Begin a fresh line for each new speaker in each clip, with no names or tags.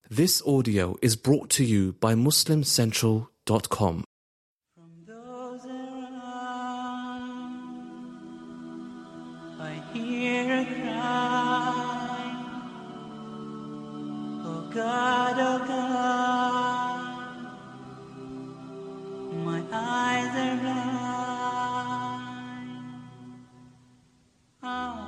This audio is brought to you by MuslimCentral.com.
From those around, I hear a cry. Oh God, my eyes are blind.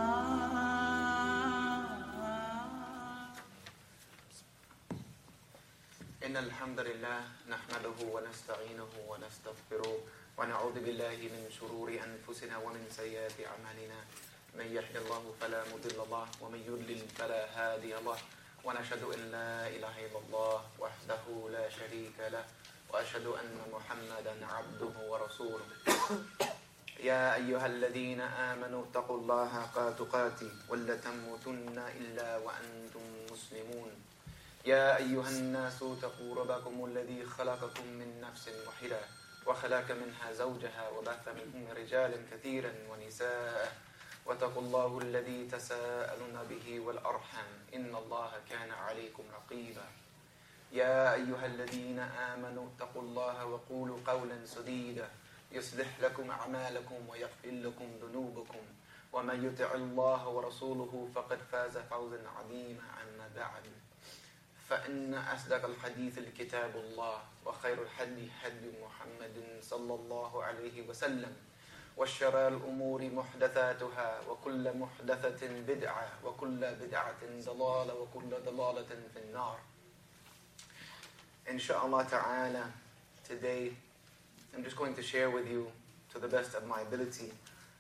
إن الحمد لله نحمده ونستعينه ونستغفره ونعوذ بالله من شرور أنفسنا ومن سيئات أعمالنا من يهد الله فلا مضل له ومن يضلل فلا هادي له ونشهد أن لا إله إلا الله وحده لا شريك له وأشهد أن محمدا عبده ورسوله يا أيها الذين آمنوا اتقوا الله حق تقاته ولا تموتن إلا وأنتم مسلمون يا أيها الناس اتقوا ربكم الذي خلقكم من نفس واحدة وخلق منها زوجها وبث منهم رجالا كثيرا ونساء واتقوا الله الذي تساءلون به والأرحم إن الله كان عليكم رقيبا يا أيها الذين آمنوا اتقوا الله وقولوا قولا سديدا يصلح لكم أعمالكم ويغفر لكم ذنوبكم ومن يطع الله ورسوله فقد فاز فوزا عظيما أما بعد فإن أصدق الحديث الكتاب الله وخير الهدي هدي محمد صلى الله عليه وسلم وشر الأمور محدثاتها وكل محدثة بدعة وكل بدعة ضلالة وكل ضلالة في النار. Inshallah ta'ala, today I'm just going to share with you, to the best of my ability,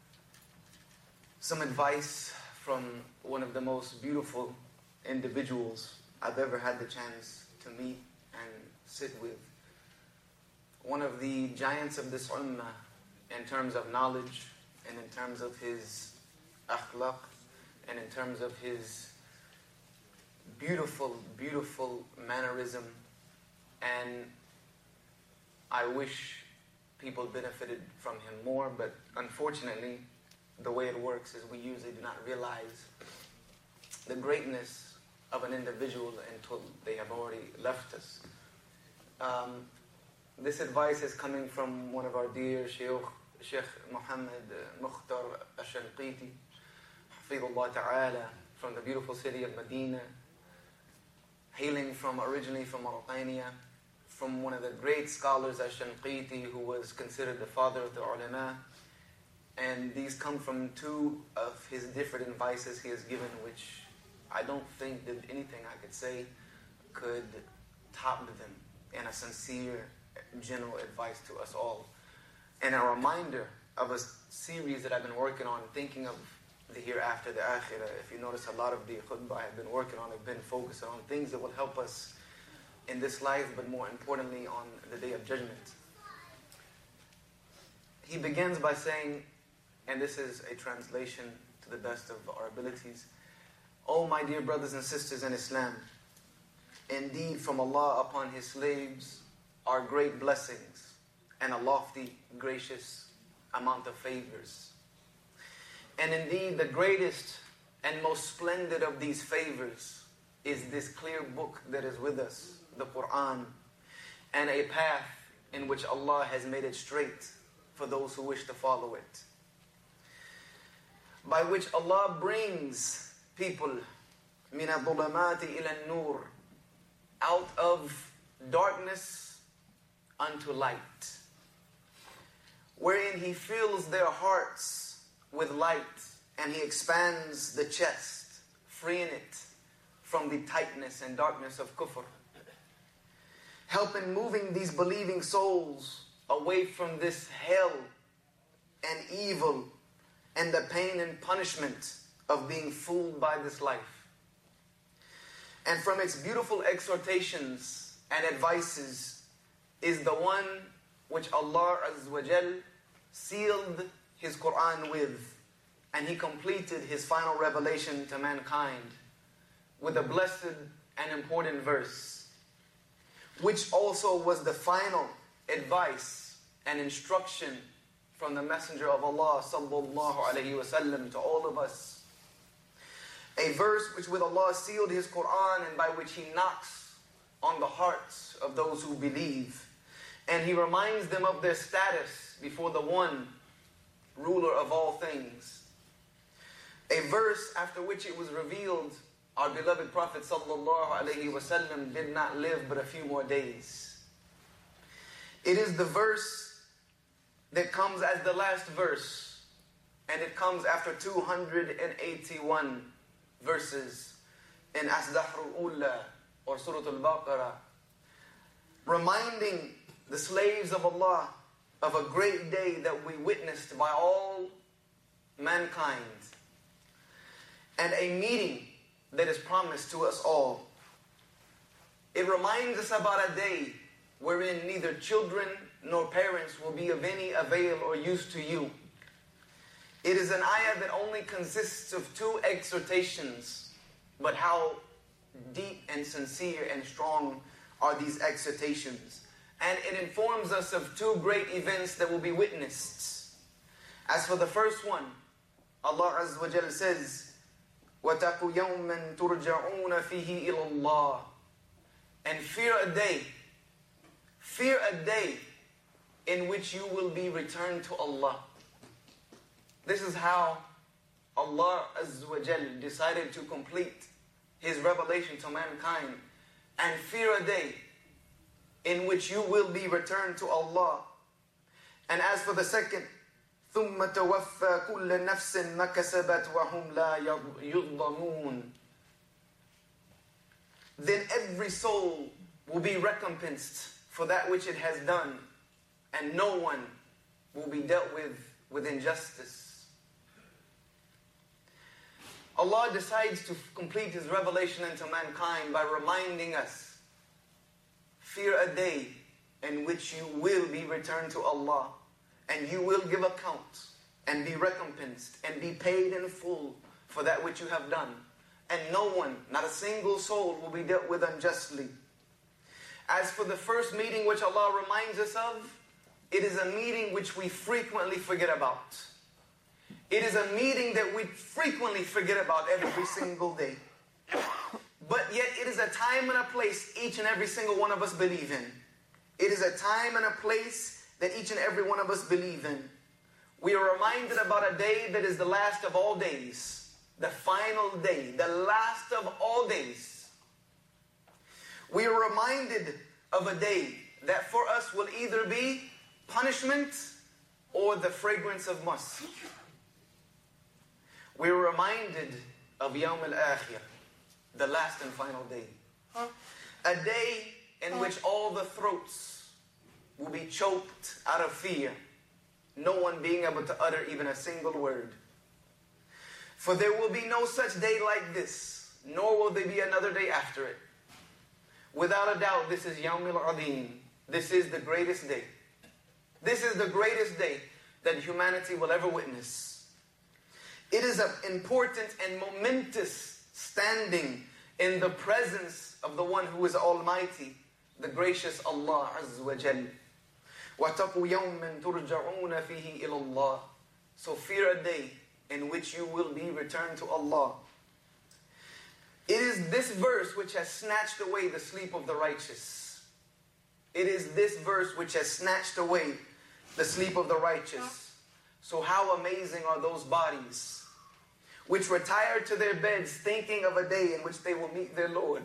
some advice from one of the most beautiful individuals I've ever had the chance to meet and sit with. One of the giants of this ummah in terms of knowledge and in terms of his akhlaq and in terms of his beautiful, beautiful mannerism. And I wish people benefited from him more, but unfortunately, the way it works is we usually do not realize the greatness of an individual until they have already left us. This advice is coming from one of our dear Sheikh Muhammad Mukhtar Ash-Shanqiti, Hafidhullah Ta'ala, from the beautiful city of Medina, hailing originally from Mauritania, from one of the great scholars Ash-Shanqiti, who was considered the father of the ulama. And these come from two of his different advices he has given, which I don't think that anything I could say could top them in a sincere, general advice to us all. And a reminder of a series that I've been working on, thinking of the hereafter, the akhirah. If you notice, a lot of the khutbah I've been working on have been focused on things that will help us in this life, but more importantly on the day of judgment. He begins by saying, and this is a translation to the best of our abilities, "O my dear brothers and sisters in Islam, indeed from Allah upon His slaves are great blessings and a lofty, gracious amount of favors. And indeed the greatest and most splendid of these favors is this clear book that is with us, the Quran, and a path in which Allah has made it straight for those who wish to follow it, by which Allah brings people min al-dhulamati ila an-nur, out of darkness unto light, wherein He fills their hearts with light and He expands the chest, freeing it from the tightness and darkness of kufr, helping moving these believing souls away from this hell and evil and the pain and punishment of being fooled by this life. And from its beautiful exhortations and advices is the one which Allah Azza wa Jal sealed His Quran with, and He completed His final revelation to mankind with a blessed and important verse, which also was the final advice and instruction from the Messenger of Allah sallallahu alaihi wasallam to all of us. A verse which with Allah sealed His Quran and by which He knocks on the hearts of those who believe. And He reminds them of their status before the one ruler of all things. A verse after which it was revealed our beloved Prophet ﷺ did not live but a few more days. It is the verse that comes as the last verse, and it comes after 281 verses in Asdahrul Ula or Surah Al-Baqarah, reminding the slaves of Allah of a great day that we witnessed by all mankind, and a meeting that is promised to us all. It reminds us about a day wherein neither children nor parents will be of any avail or use to you. It is an ayah that only consists of 2 exhortations, but how deep and sincere and strong are these exhortations. And it informs us of 2 great events that will be witnessed. As for the first one, Allah Azza wa Jalla says, وَاتَقُوا يَوْمًا تُرْجَعُونَ فِيهِ إِلَى اللَّهِ. And fear a day in which you will be returned to Allah. This is how Allah Azza wa Jalla decided to complete His revelation to mankind. And fear a day in which you will be returned to Allah. And as for the second, ثُمَّ تَوَفَّى كُلَّ نَفْسٍ مَا كَسَبَتْ وَهُمْ لَا يُظْلَمُونَ. Then every soul will be recompensed for that which it has done, and no one will be dealt with injustice. Allah decides to complete His revelation into mankind by reminding us, fear a day in which you will be returned to Allah, and you will give account and be recompensed and be paid in full for that which you have done. And no one, not a single soul, will be dealt with unjustly. As for the first meeting which Allah reminds us of, it is a meeting which we frequently forget about. It is a meeting that we frequently forget about every single day. But yet it is a time and a place each and every single one of us believe in. It is a time and a place that each and every one of us believe in. We are reminded about a day that is the last of all days, the final day, the last of all days. We are reminded of a day that for us will either be punishment or the fragrance of musk. We are reminded of Yawm al-Akhir, the last and final day. A day in which all the throats will be choked out of fear, no one being able to utter even a single word. For there will be no such day like this, nor will there be another day after it. Without a doubt, this is Yawm al-Azim. This is the greatest day. This is the greatest day that humanity will ever witness. It is an important and momentous standing in the presence of the one who is Almighty, the gracious Allah Azza wa Jal. وَاتَقُوا يَوْمًا تُرْجَعُونَ فِيهِ إِلَى اللَّهِ. So fear a day in which you will be returned to Allah. It is this verse which has snatched away the sleep of the righteous. It is this verse which has snatched away the sleep of the righteous. So how amazing are those bodies which retire to their beds thinking of a day in which they will meet their Lord.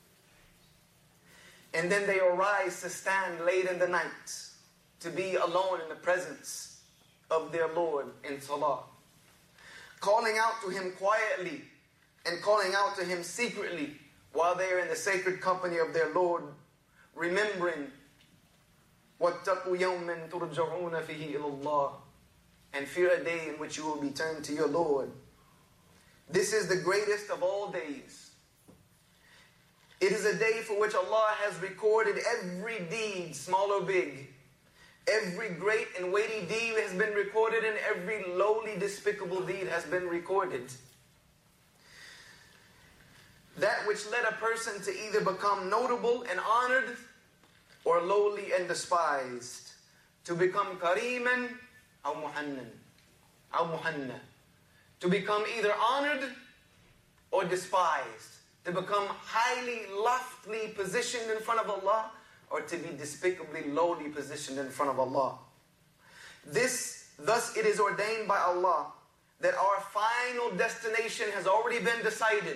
And then they arise to stand late in the night, to be alone in the presence of their Lord in salah, calling out to Him quietly and calling out to Him secretly while they are in the sacred company of their Lord, remembering وَاتَّقُوا يَوْمًا تُرْجَعُونَ فِيهِ إِلَى اللَّهِ, and fear a day in which you will be turned to your Lord. This is the greatest of all days. It is a day for which Allah has recorded every deed, small or big. Every great and weighty deed has been recorded, and every lowly, despicable deed has been recorded. That which led a person to either become notable and honored, or lowly and despised. To become kariman, or muhannan, or muhanna. To become either honored or despised, to become highly, loftily positioned in front of Allah, or to be despicably lowly positioned in front of Allah. Thus it is ordained by Allah that our final destination has already been decided.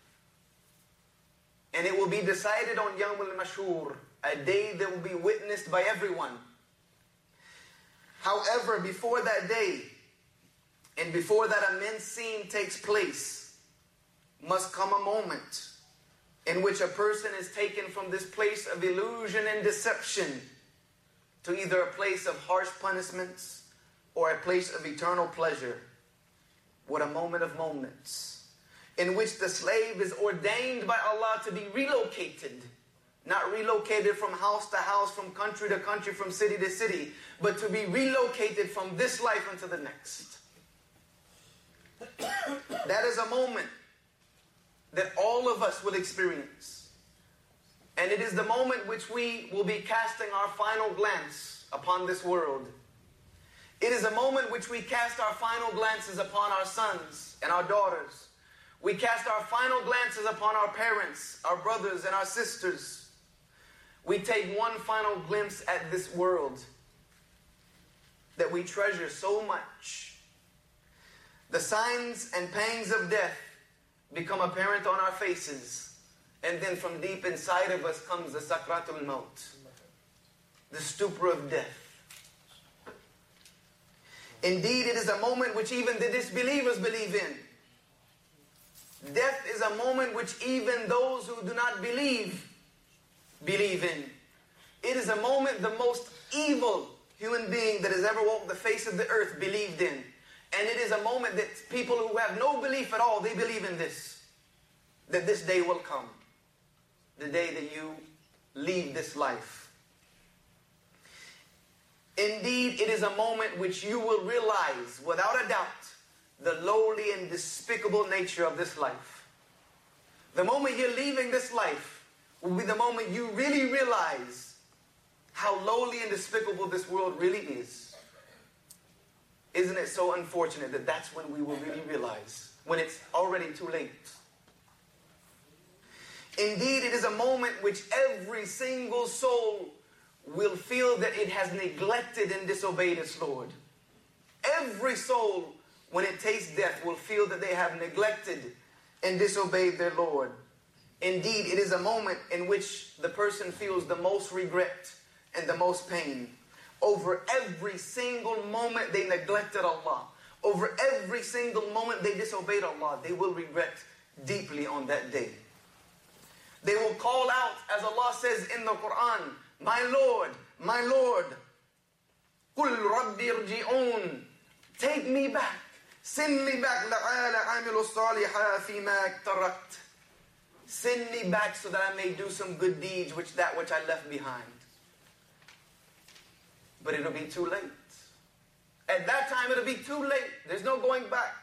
And it will be decided on Yawm al-Mashhur, a day that will be witnessed by everyone. However, before that day, and before that immense scene takes place, must come a moment in which a person is taken from this place of illusion and deception to either a place of harsh punishments or a place of eternal pleasure. What a moment of moments, in which the slave is ordained by Allah to be relocated. Not relocated from house to house, from country to country, from city to city, but to be relocated from this life into the next. That is a moment that all of us will experience. And it is the moment which we will be casting our final glance upon this world. It is a moment which we cast our final glances upon our sons and our daughters. We cast our final glances upon our parents, our brothers and our sisters. We take one final glimpse at this world that we treasure so much. The signs and pangs of death become apparent on our faces. And then from deep inside of us comes the Sakratul Maut, the stupor of death. Indeed, it is a moment which even the disbelievers believe in. Death is a moment which even those who do not believe in. It is a moment the most evil human being that has ever walked the face of the earth believed in. And it is a moment that people who have no belief at all, they believe in this. That this day will come. The day that you leave this life. Indeed, it is a moment which you will realize, without a doubt, the lowly and despicable nature of this life. The moment you're leaving this life will be the moment you really realize how lowly and despicable this world really is. Isn't it so unfortunate that that's when we will really realize, when it's already too late? Indeed, it is a moment which every single soul will feel that it has neglected and disobeyed its Lord. Every soul, when it tastes death, will feel that they have neglected and disobeyed their Lord. Indeed, it is a moment in which the person feels the most regret and the most pain. Over every single moment they neglected Allah, over every single moment they disobeyed Allah, they will regret deeply on that day. They will call out, as Allah says in the Quran, my Lord, قُلْ رَبِّ ارْجِعُونَ, take me back, send me back, لَعَالَ عَامِلُ الصَّالِحَا فِي مَا اكْتَرَكْتَ. Send me back so that I may do some good deeds, which I left behind. But it'll be too late. At that time it'll be too late. There's no going back.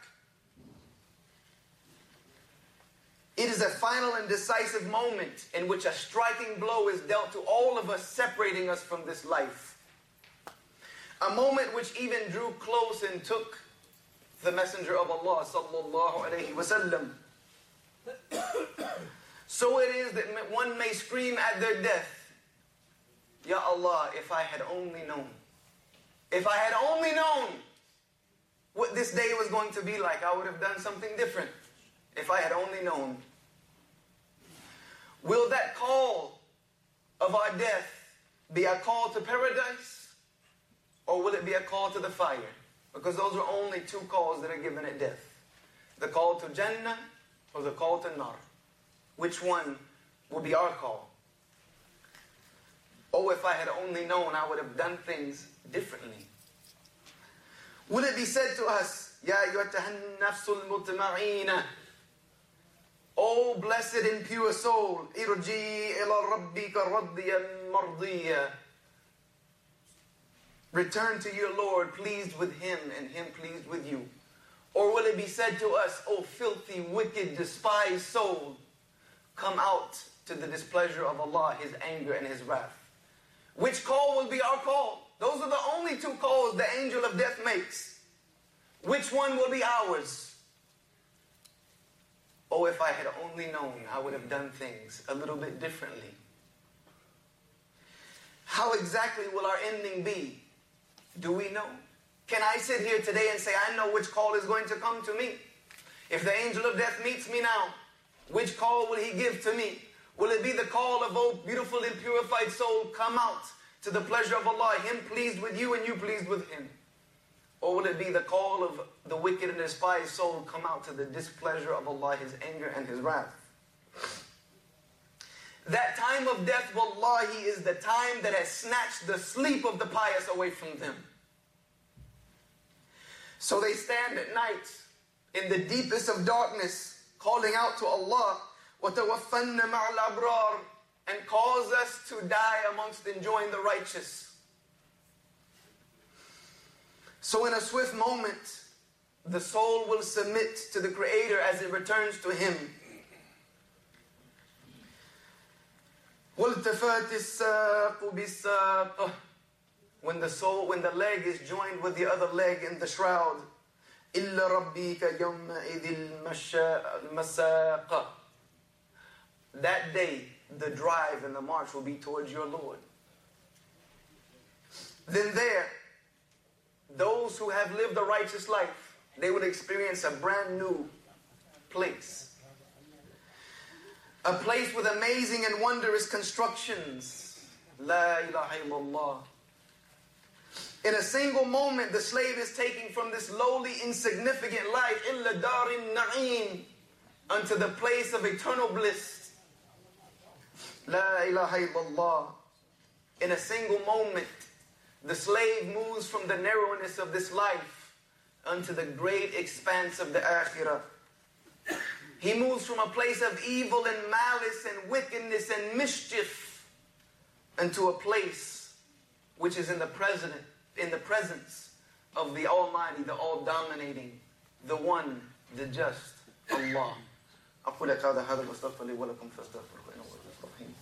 It is a final and decisive moment in which a striking blow is dealt to all of us, separating us from this life. A moment which even drew close and took the Messenger of Allah sallallahu alayhi wa sallam. So it is that one may scream at their death, Ya Allah, if I had only known. If I had only known what this day was going to be like, I would have done something different. If I had only known. Will that call of our death be a call to paradise? Or will it be a call to the fire? Because those are only two calls that are given at death. The call to Jannah or the call to Nar. Which one will be our call? Oh, if I had only known, I would have done things differently. Will it be said to us, Ya ayyuhatahan nafsul mutma'ina, O blessed and pure soul, irji ila rabbika radiyan mardiya, return to your Lord pleased with Him and Him pleased with you. Or will it be said to us, O filthy, wicked, despised soul, come out to the displeasure of Allah, His anger and His wrath? Which call will be our call? Those are the only two calls the angel of death makes. Which one will be ours? Oh, if I had only known, I would have done things a little bit differently. How exactly will our ending be? Do we know? Can I sit here today and say, I know which call is going to come to me? If the angel of death meets me now, which call will he give to me? Will it be the call of, oh, beautiful and purified soul, come out to the pleasure of Allah, Him pleased with you and you pleased with Him? Or will it be the call of the wicked and despised soul, come out to the displeasure of Allah, His anger and His wrath? That time of death, wallahi, is the time that has snatched the sleep of the pious away from them. So they stand at night in the deepest of darkness, calling out to Allah, وَتَوَفَّنَّ مَعَ الْأَبْرَارِ, and cause us to die amongst enjoying the righteous. So in a swift moment, the soul will submit to the Creator as it returns to Him. وَالْتَفَاتِ السَّاقُ بِالسَّاقِ, when the leg is joined with the other leg in the shroud. إِلَّا رَبِّكَ يَوْمَئِذِ الْمَسَاقَ. That day, the drive and the march will be towards your Lord. Then there, those who have lived a righteous life, they would experience a brand new place. A place with amazing and wondrous constructions. La ilaha illallah. In a single moment, the slave is taken from this lowly, insignificant life, إِلَّا دَارِ النَّعِيمِ, unto the place of eternal bliss. La ilaha illallah. In a single moment, the slave moves from the narrowness of this life unto the great expanse of the akhirah. He moves from a place of evil and malice and wickedness and mischief into a place which is in the presence of the Almighty, the All-Dominating, the One, the Just, Allah. أقول لك هذا واستغفر لي ولكم فاستغفروه إنه هو الغفور الرحيم.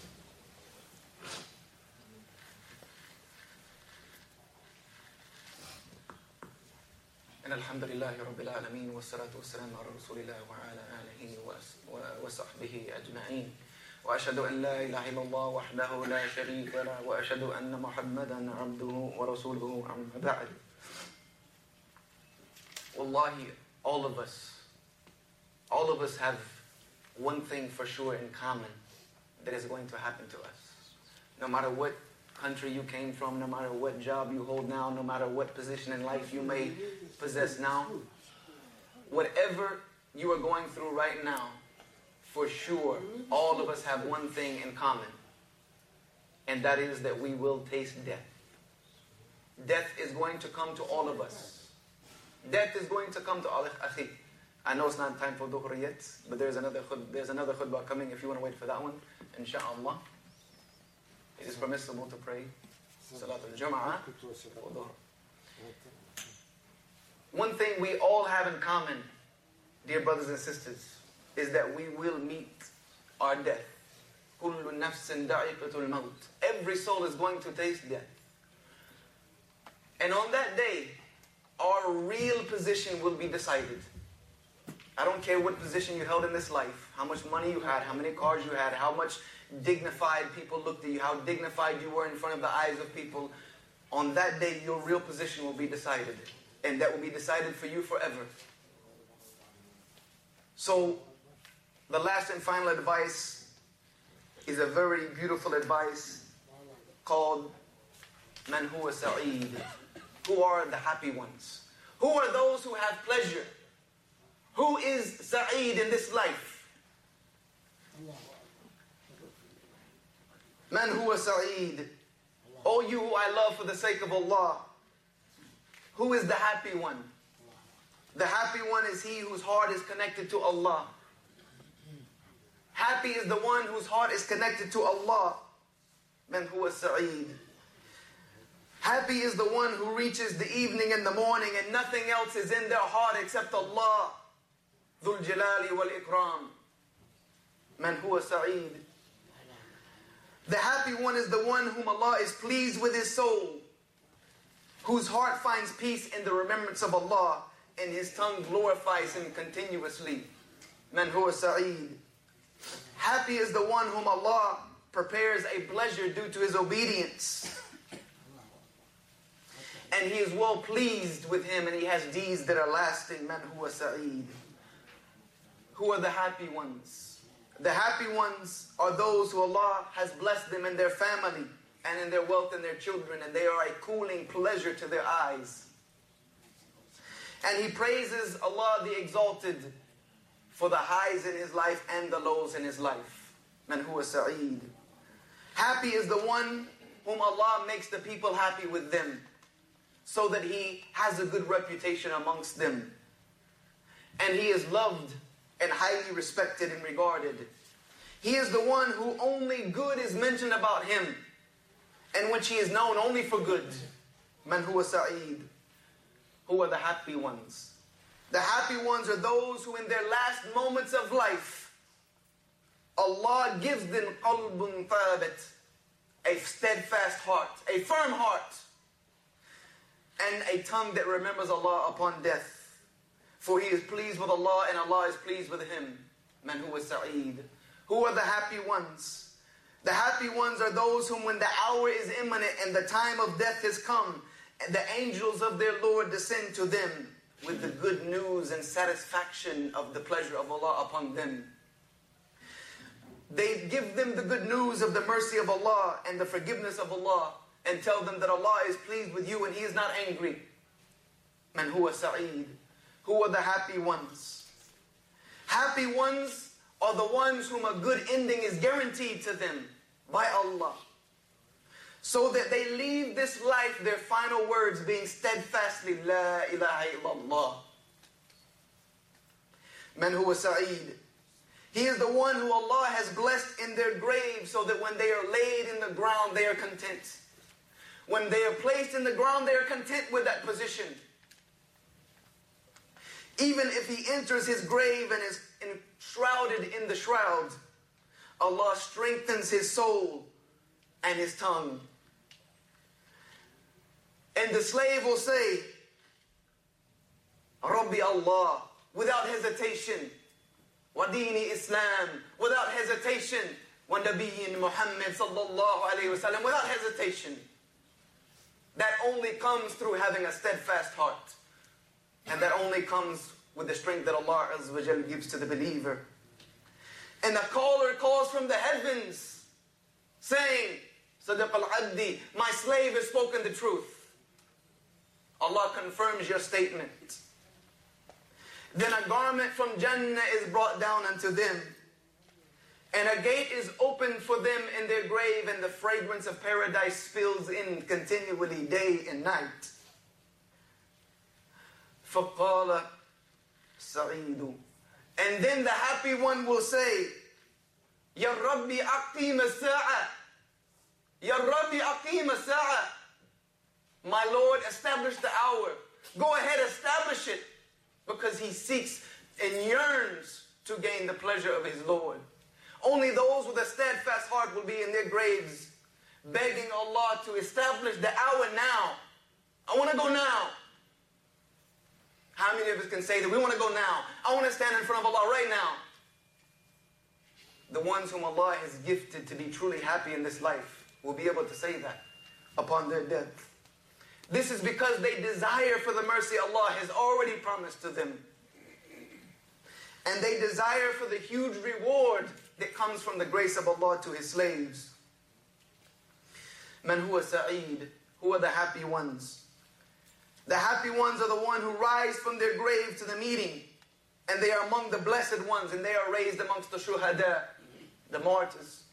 إن الحمد لله رب العالمين والصلاة والسلام على رسول الله وعلى آله وصحبه أجمعين. وأشهد أن لا إله إلا الله وحده لا شريك له وأشهد أن محمدا عبده ورسوله أما بعد. Wallahi, all of us have one thing for sure in common that is going to happen to us. No matter what country you came from, no matter what job you hold now, no matter what position in life you may possess now, whatever you are going through right now, for sure, all of us have one thing in common. And that is that we will taste death. Death is going to come to all of us. Death is going to come to all of us. I know it's not time for dhuhr yet, but there's another khutbah coming if you want to wait for that one, inshaAllah. It is permissible to pray Salat al-Jum'ah or dhuhr. One thing we all have in common, dear brothers and sisters, is that we will meet our death. كُلُّ نَفْسٍ دَعِقَةُ الْمَوْتِ. Every soul is going to taste death. And on that day, our real position will be decided. I don't care what position you held in this life, how much money you had, how many cars you had, how much dignified people looked at you, how dignified you were in front of the eyes of people. On that day, your real position will be decided. And that will be decided for you forever. So, the last and final advice is a very beautiful advice called Man huwa sa'id. Who are the happy ones? Who are those who have pleasure? Who is sa'id in this life? Man huwa sa'id. O you who I love for the sake of Allah. Who is the happy one? The happy one is he whose heart is connected to Allah. Happy is the one whose heart is connected to Allah. Man huwa sa'id. Happy is the one who reaches the evening and the morning and nothing else is in their heart except Allah. Dhul Jalali wal Ikram. Man huwa sa'id. The happy one is the one whom Allah is pleased with his soul, whose heart finds peace in the remembrance of Allah, and his tongue glorifies Him continuously. Man huwa sa'id. Happy is the one whom Allah prepares a pleasure due to his obedience. And he is well pleased with him, and he has deeds that are lasting. Man huwa sa'id. Who are the happy ones? The happy ones are those who Allah has blessed them in their family and in their wealth and their children, and they are a cooling pleasure to their eyes. And he praises Allah the Exalted for the highs in his life and the lows in his life. Man huwa sa'id. Happy is the one whom Allah makes the people happy with them, so that he has a good reputation amongst them. And he is loved and highly respected and regarded. He is the one who only good is mentioned about him, and which he is known only for good. Man huwa sa'id. Who are the happy ones? The happy ones are those who in their last moments of life, Allah gives them qalbun thabit, a steadfast heart, a firm heart, and a tongue that remembers Allah upon death. For he is pleased with Allah and Allah is pleased with him. Man huwa sa'id. Who are the happy ones? The happy ones are those whom when the hour is imminent and the time of death has come, and the angels of their Lord descend to them with the good news and satisfaction of the pleasure of Allah upon them. They give them the good news of the mercy of Allah and the forgiveness of Allah, and tell them that Allah is pleased with you and He is not angry. Man huwa sa'id. Who are the happy ones? Happy ones are the ones whom a good ending is guaranteed to them by Allah, so that they leave this life, their final words being steadfastly, La ilaha illallah. Man huwa sa'id. He is the one who Allah has blessed in their grave, so that when they are laid in the ground, they are content. When they are placed in the ground, they are content with that position. Even if he enters his grave and is enshrouded in the shroud, Allah strengthens his soul and his tongue. And the slave will say, Rabbi Allah, without hesitation. Wa dini Islam, without hesitation. Wa Nabiyyin Muhammad sallallahu alayhi wa sallam, without hesitation. That only comes through having a steadfast heart. And that only comes with the strength that Allah Azza wa Jal gives to the believer. And the caller calls from the heavens, saying, Sadaq al-Abdi, my slave has spoken the truth. Allah confirms your statement. Then a garment from Jannah is brought down unto them, and a gate is opened for them in their grave, and the fragrance of paradise spills in continually day and night. فَقَالَ سَعِيدُ. And then the happy one will say, Ya Rabbi aqim as-sa'a. Ya Rabbi aqim as-sa'a. My Lord, establish the hour. Go ahead, establish it. Because he seeks and yearns to gain the pleasure of his Lord. Only those with a steadfast heart will be in their graves, begging Allah to establish the hour now. I want to go now. How many of us can say that we want to go now? I want to stand in front of Allah right now. The ones whom Allah has gifted to be truly happy in this life will be able to say that upon their death. This is because they desire for the mercy Allah has already promised to them. And they desire for the huge reward that comes from the grace of Allah to His slaves. Man huwa sa'id. Who are the happy ones? The happy ones are the one who rise from their grave to the meeting, and they are among the blessed ones, and they are raised amongst the shuhada, the martyrs.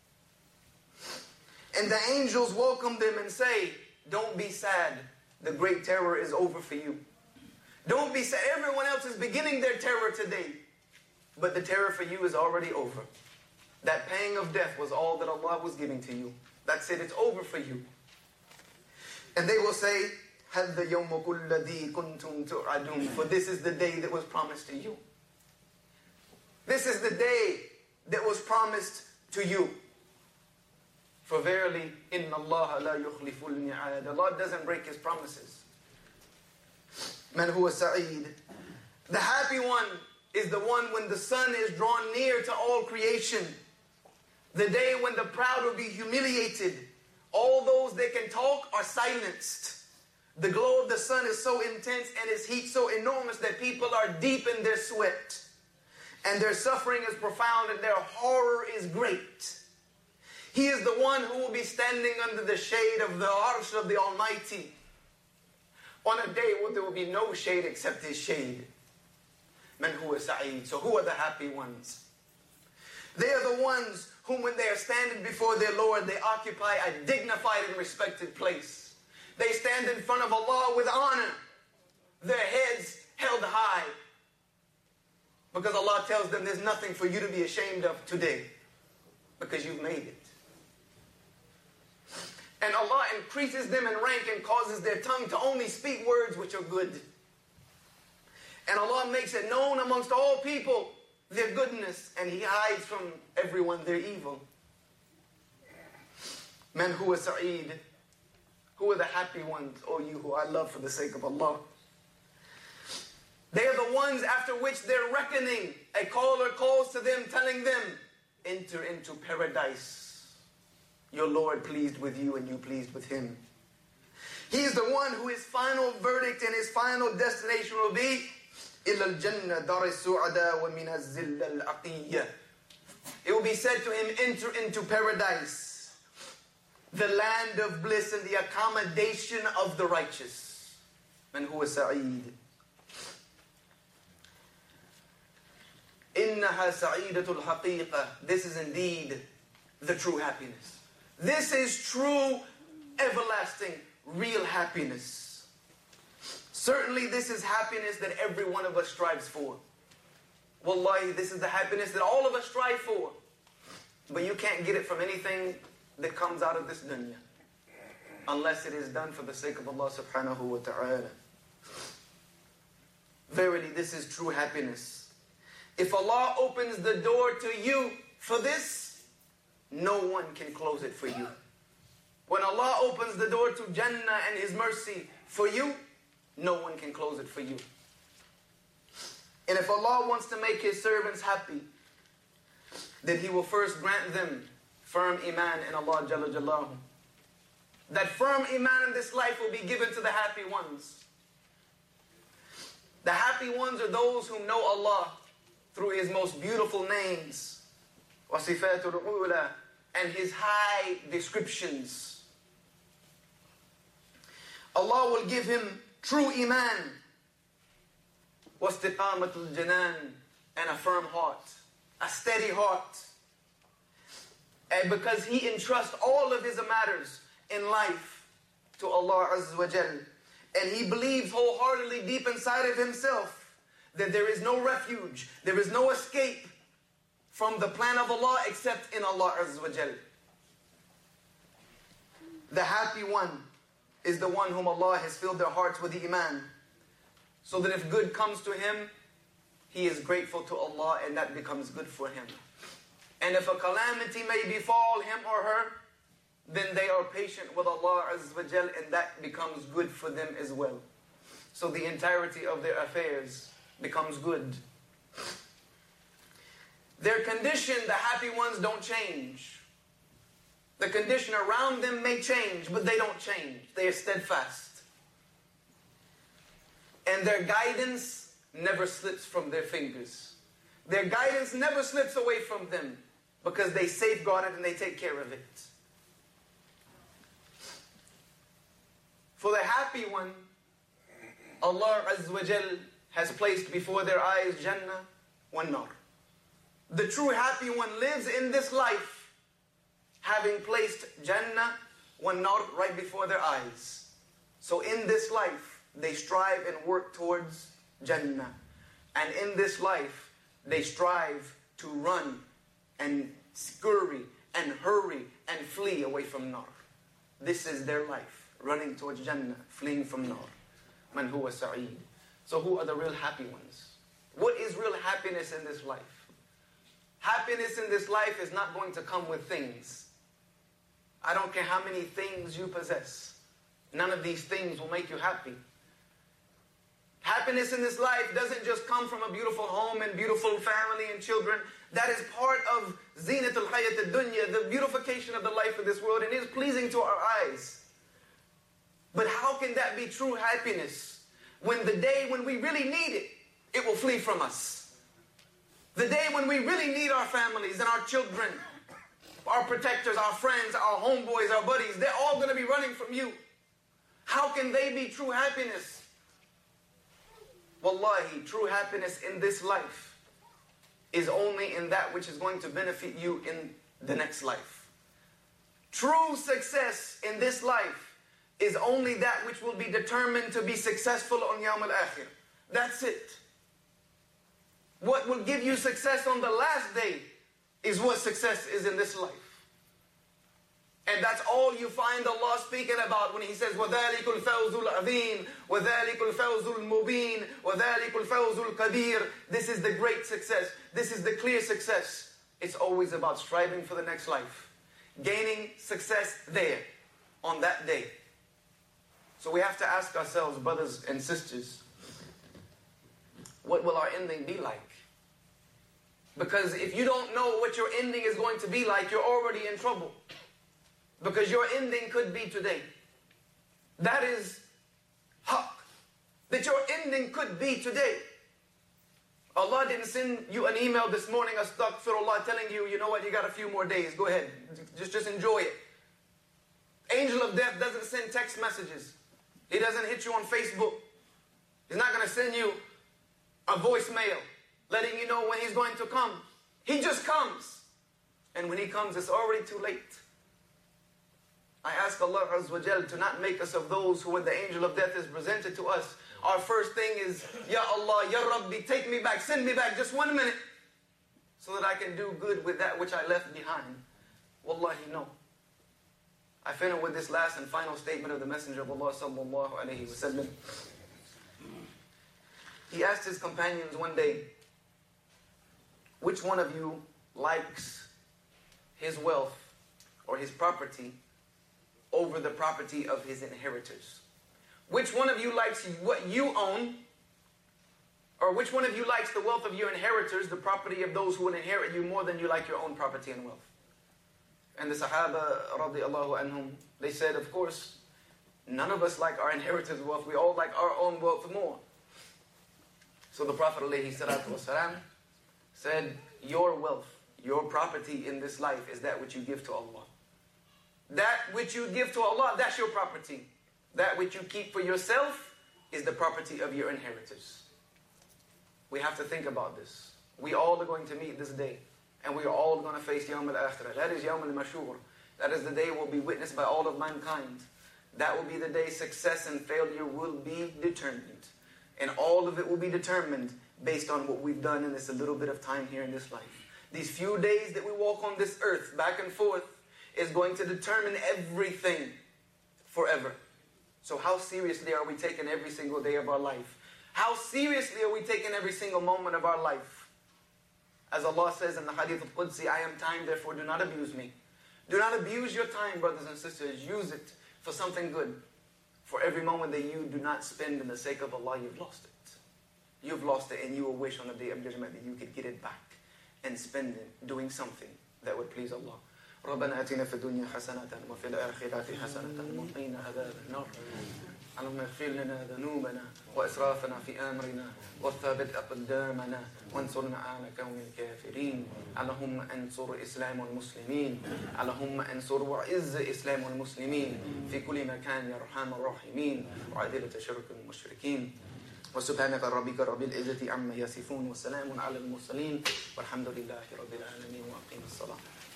And the angels welcome them and say, don't be sad. The great terror is over for you. Don't be sad. Everyone else is beginning their terror today, but the terror for you is already over. That pang of death was all that Allah was giving to you. That's it. It's over for you. And they will say, هَذَا يَوْمُكُ الَّذِي كُنْتُمْ تُعَدُونَ. For this is the day that was promised to you. This is the day that was promised to you. For verily, إِنَّ اللَّهَ لَا يُخْلِفُ الْمِعَادَ. Allah doesn't break His promises. Man huwa sa'id. The happy one is the one when the sun is drawn near to all creation. The day when the proud will be humiliated. All those that can talk are silenced. The glow of the sun is so intense and its heat so enormous that people are deep in their sweat. And their suffering is profound and their horror is great. He is the one who will be standing under the shade of the arsh of the Almighty on a day where there will be no shade except His shade. Man huwa sa'id. So who are the happy ones? They are the ones whom when they are standing before their Lord, they occupy a dignified and respected place. They stand in front of Allah with honor, their heads held high. Because Allah tells them there's nothing for you to be ashamed of today, because you've made it. And Allah increases them in rank and causes their tongue to only speak words which are good. And Allah makes it known amongst all people their goodness, and He hides from everyone their evil. Man huwa sa'id. Who are the happy ones, O you who I love for the sake of Allah? They are the ones after which they're reckoning. A caller calls to them, telling them, enter into paradise. Your Lord pleased with you and you pleased with Him. He is the one who his final verdict and his final destination will be إِلَى الْجَنَّةِ دَارِ السُّعَدَى وَمِنَ الزِّلَّ الْعَقِيَّةِ. It will be said to him, enter into paradise, the land of bliss and the accommodation of the righteous. Man huwa sa'id. إِنَّهَا سَعِيدَةُ الْحَقِيقَةِ. This is indeed the true happiness. This is true, everlasting, real happiness. Certainly this is happiness that every one of us strives for. Wallahi, this is the happiness that all of us strive for. But you can't get it from anything that comes out of this dunya, unless it is done for the sake of Allah subhanahu wa ta'ala. Verily, this is true happiness. If Allah opens the door to you for this, no one can close it for you. When Allah opens the door to Jannah and His mercy for you, no one can close it for you. And if Allah wants to make His servants happy, then He will first grant them firm iman in Allah Jalla Jallahu. That firm iman in this life will be given to the happy ones. The happy ones are those who know Allah through His most beautiful names, وَصِفَاتُ الْعُولَى, and His high descriptions. Allah will give him true iman, وَاسْتِقَامَةُ الْجَنَانِ, and a firm heart, a steady heart. And because he entrusts all of his matters in life to Allah Azza wa Jal, and he believes wholeheartedly deep inside of himself that there is no refuge, there is no escape from the plan of Allah except in Allah Azza wa Jal. The happy one is the one whom Allah has filled their hearts with the iman, so that if good comes to him, he is grateful to Allah and that becomes good for him. And if a calamity may befall him or her, then they are patient with Allah Azza wa Jal and that becomes good for them as well. So the entirety of their affairs becomes good. Their condition, the happy ones, don't change. The condition around them may change, but they don't change. They are steadfast. And their guidance never slips from their fingers. Their guidance never slips away from them because they safeguard it and they take care of it. For the happy one, Allah Azza wa Jal has placed before their eyes Jannah wa Nar. The true happy one lives in this life, having placed Jannah wa Nar right before their eyes. So in this life, they strive and work towards Jannah. And in this life, they strive to run and scurry and hurry and flee away from Nar. This is their life, running towards Jannah, fleeing from Nar. Man huwa sa'id. So who are the real happy ones? What is real happiness in this life? Happiness in this life is not going to come with things. I don't care how many things you possess. None of these things will make you happy. Happiness in this life doesn't just come from a beautiful home and beautiful family and children. That is part of zinatul hayat ad-dunya, the beautification of the life of this world, and it is pleasing to our eyes. But how can that be true happiness when the day when we really need it, it will flee from us? The day when we really need our families and our children, our protectors, our friends, our homeboys, our buddies, they're all going to be running from you. How can they be true happiness? Wallahi, true happiness in this life is only in that which is going to benefit you in the next life. True success in this life is only that which will be determined to be successful on Yawm al-Akhir. That's it. What will give you success on the last day is what success is in this life. And that's all you find Allah speaking about when He says, وَذَلِكُ الْفَوْزُ الْعَظِيمُ وَذَلِكُ الْفَوْزُ الْمُبِينُ وَذَلِكُ الْفَوْزُ الْكَبِيرُ. This is the great success. This is the clear success. It's always about striving for the next life. Gaining success there, on that day. So we have to ask ourselves, brothers and sisters, what will our ending be like? Because if you don't know what your ending is going to be like, you're already in trouble. Because your ending could be today. That is haqq. That your ending could be today. Allah didn't send you an email this morning, astaghfirullah, telling you, you know what, you got a few more days, go ahead. Just enjoy it. Angel of death doesn't send text messages. He doesn't hit you on Facebook. He's not going to send you a voicemail letting you know when he's going to come. He just comes. And when he comes, it's already too late. I ask Allah Azza wa Jal to not make us of those who, when the angel of death is presented to us, our first thing is, Ya Allah, Ya Rabbi, take me back, send me back just 1 minute, so that I can do good with that which I left behind. Wallahi, no. I finish with this last and final statement of the Messenger of Allah sallallahu alayhi wa sallam. He asked his companions one day, which one of you likes his wealth or his property over the property of his inheritors? Which one of you likes what you own, or which one of you likes the wealth of your inheritors, the property of those who will inherit you, more than you like your own property and wealth? And the Sahaba radiallahu anhum, they said, of course, none of us like our inheritors' wealth. We all like our own wealth more. So the Prophet alayhi salatu wasalam said, your wealth, your property in this life is that which you give to Allah. That which you give to Allah, that's your property. That which you keep for yourself is the property of your inheritors. We have to think about this. We all are going to meet this day. And we are all going to face Yawm al-Akhirah. That is Yawm al-Mashur. That is the day will be witnessed by all of mankind. That will be the day success and failure will be determined. And all of it will be determined based on what we've done in this a little bit of time here in this life. These few days that we walk on this earth, back and forth, is going to determine everything forever. So how seriously are we taking every single day of our life? How seriously are we taking every single moment of our life? As Allah says in the Hadith of Qudsi, I am time, therefore do not abuse me. Do not abuse your time, brothers and sisters. Use it for something good. For every moment that you do not spend in the sake of Allah, you've lost it. You've lost it, and you will wish on the day of judgment that you could get it back and spend it doing something that would please Allah. ربنا آتنا في الدنيا حسنة وفي الآخرة حسنة وقنا عذاب النار. اللهم اغفر لنا ذنوبنا وإسرافنا في أمرنا وثبت أقدامنا وانصرنا على قوم الكافرين. اللهم انصر الإسلام والمسلمين. اللهم انصر وعز الإسلام والمسلمين في كل مكان يا أرحم الراحمين وعدل تشرك المشركين. وسبحانك ربك رب العزة عما يصفون وسلام على المرسلين والحمد لله رب العالمين وأقيم الصلاة.